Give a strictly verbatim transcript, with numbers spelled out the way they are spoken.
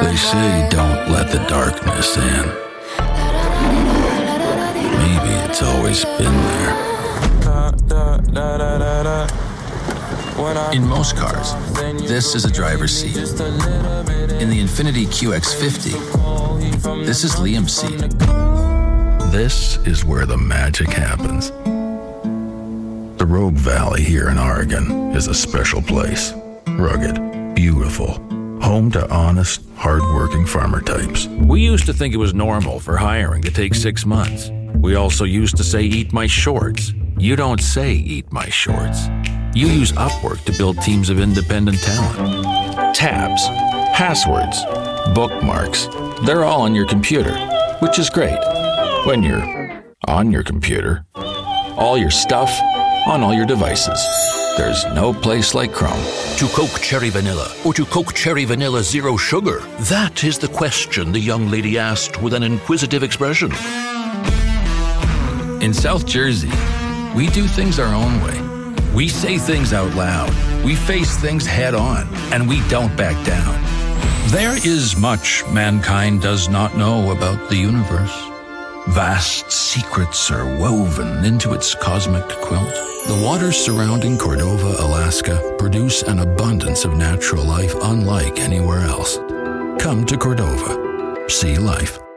They say don't let the darkness in. Maybe it's always been there. In most cars, this is a driver's seat. In the Infiniti Q X fifty, this is Liam's seat. This is where the magic happens. The Rogue Valley here in Oregon is a special place. Rugged, beautiful, home to honest, hard-working farmer types. We used to think it was normal for hiring to take six months. We also used to say, eat my shorts. You don't say, eat my shorts. You use Upwork to build teams of independent talent. Tabs, passwords, bookmarks, they're all on your computer, which is great. When you're on your computer, all your stuff on all your devices. There's no place like Chrome. To Coke Cherry Vanilla or to Coke Cherry Vanilla Zero Sugar? That is the question the young lady asked with an inquisitive expression. In South Jersey, we do things our own way. We say things out loud. We face things head on, and we don't back down. There is much mankind does not know about the universe. Vast secrets are woven into its cosmic quilt. The waters surrounding Cordova, Alaska, produce an abundance of natural life unlike anywhere else. Come to Cordova. See life.